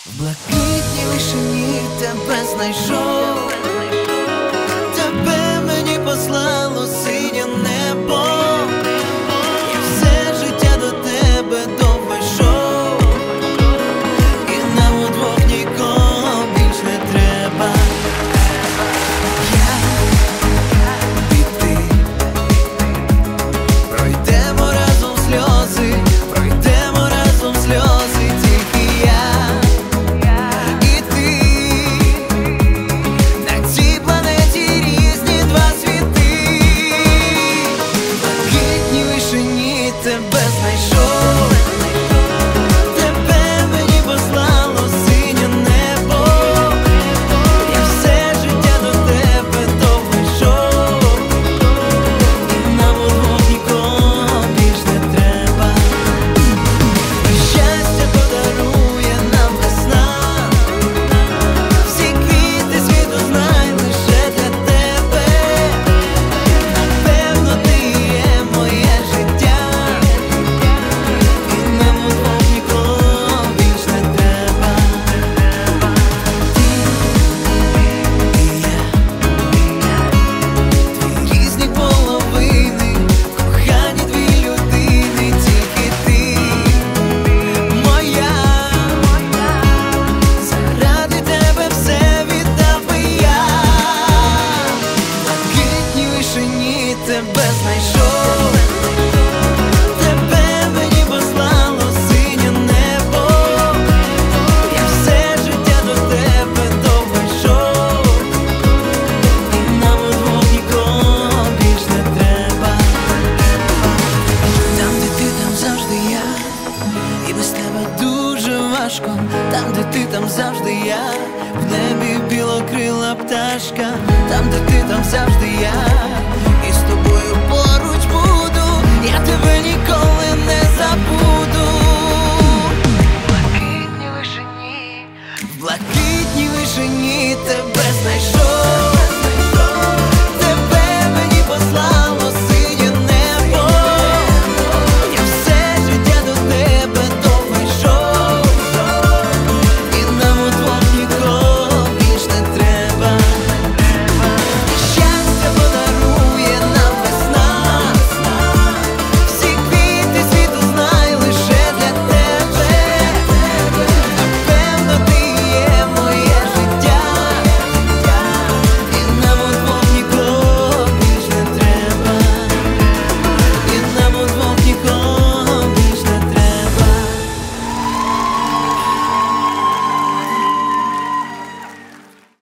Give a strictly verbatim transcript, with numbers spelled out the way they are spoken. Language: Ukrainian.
В блакитній вишині тебе знайшов, тебе мені послало синє небо. Я все життя до тебе довго йшов, і нам удвох нікого більш не треба. Я і ти пройдемо разом сльози, пройдемо разом сльози, тільки я і ти. На цій планеті різні два світи. В блакитній вишині тебе знайшов, тебе мені послало синє небо. Я все життя до тебе довго йшов, і нам удвох нікого більш не треба. Щастя подарує нам весна, всі квіти світу знай лише для тебе. Напевно, ти є моє життя, і нам удвох нікого більш не треба. Ти і я, дві різні половини, кохані дві людини, тільки ти моя. Заради тебе все віддав би я. В блакитній вишині тебе знайшов, тебе мені послало синє небо. Я все життя до тебе довго йшов, і нам удвох нікого більш не треба. Там, де ти, там завжди я, і без тебе дуже важко. Там, де ти, там завжди я, в небі білокрила пташка. Там, де ти, там завжди я, і з тобою поруч буду. Я тебе ніколи не забуду.